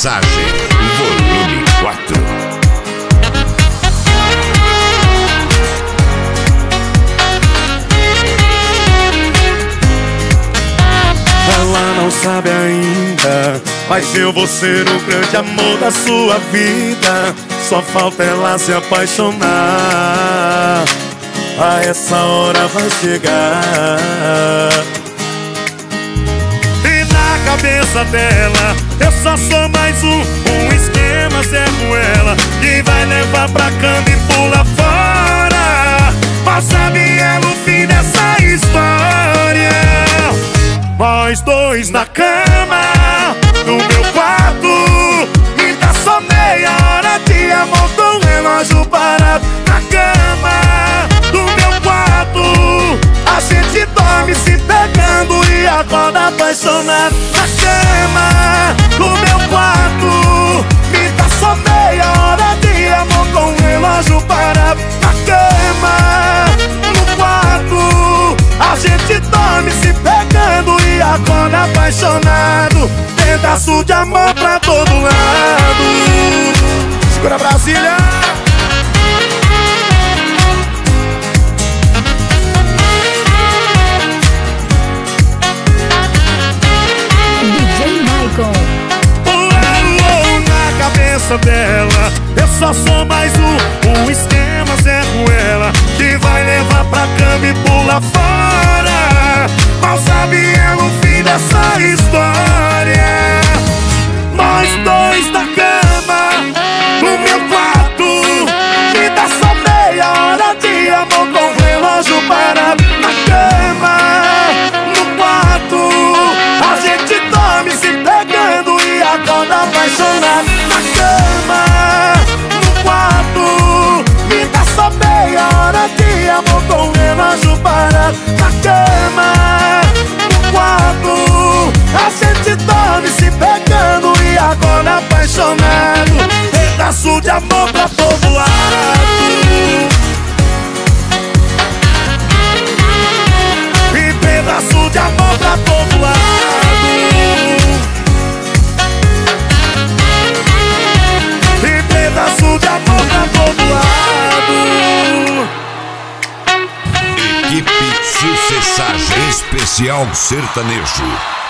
Sucessagem, volume 4. Ela não sabe ainda, mas eu vou ser o grande amor da sua vida. Só falta ela se apaixonar. A essa hora vai chegar. E na cabeça dela eu só sou mais um esquema certo ela, que vai levar pra cama e pula fora. Mas sabe ela o fim dessa história? Nós dois na cama, no meu quarto. Me dá só meia hora de amor com o relógio parado. Na cama, no meu quarto, a gente dorme se pegando e acorda apaixonado. Na cama, no meu quarto, me dá só meia hora de amor com o relógio parado. Na cama, no quarto, a gente dorme se pegando e acorda apaixonado. Pedaço de amor pra todo lado. Segura Brasília! DJ Michael. Na cabeça dela eu só sou mais um esquema certo ela, que vai levar pra cama e pula fora. Mal sabe ela o fim dessa história. Nós dois na cama, no meu quarto. Me dá só meia hora de amor com o relógio parado. Na cama, no quarto, a gente dorme se pegando e acorda apaixonado. Na cama, no quarto, me dá só meia hora de amor com o relógio parado. Na cama, no quarto, a gente dorme se pegando e acorda apaixonado. Pedaço de amor pra todo lado. E pedaço de amor pra todo lado. E pedaço de amor pra todo lado. Equipe Sucessagem Especial Sertanejo.